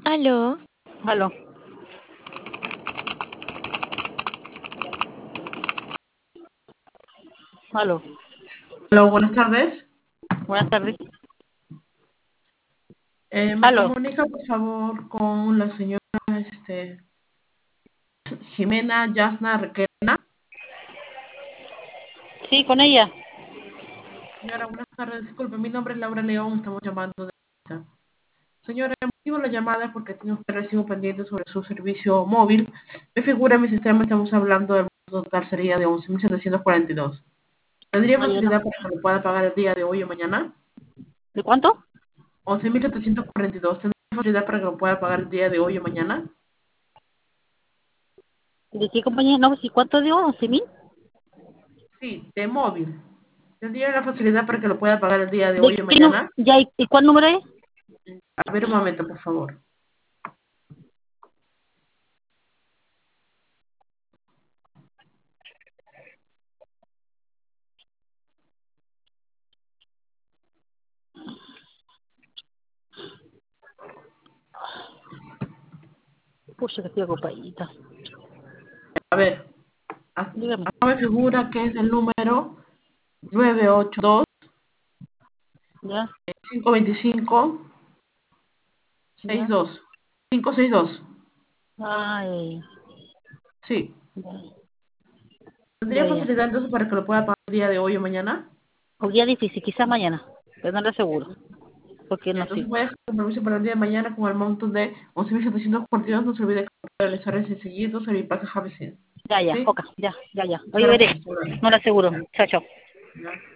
Aló, Aló. Aló. Hola, buenas tardes. Buenas tardes. Me Aló. comunica, por favor, con la señora este, Jimena Yasna Requena. Sí, con ella. Señora, buenas tardes. Disculpe, mi nombre es Laura León. Estamos llamando de... Señora, el motivo de la llamada es porque tiene usted recibo pendiente sobre su servicio móvil. Me figura en mi sistema, estamos hablando del monto total sería de 11.742. ¿Tendría Ah, ya no. facilidad para que lo pueda pagar el día de hoy o mañana? ¿De cuánto? 11.742. ¿Tendría facilidad para que lo pueda pagar el día de hoy o mañana? ¿De qué compañía? No, ¿y cuánto dio? ¿11.000? Sí, de móvil. ¿Tendría la facilidad para que lo pueda pagar el día de ¿De hoy o qué no? mañana? ¿Ya? ¿Y cuál número es? A ver un momento, por favor. Pucha, que estoy ocupadita. A ver, acá Dígame. me figura que es el número 982 ¿Ya? 525 ¿Ya? 62 562. Ay, Sí. ya, ¿Tendría ya, ya. facilidad entonces para que lo pueda pagar el día de hoy o mañana? Un día difícil, quizás mañana, pero no le aseguro, porque no Entonces sé. voy a dejar el compromiso para el día de mañana con el monto de 11.742. No se olvide que puede realizar ese seguido sobre el pasaje Javier. Ya, ya, ¿Sí? ok, ya, ya, ya. Oye, Muchas veré, gracias. no le aseguro. Ya, Chao, chao. ya.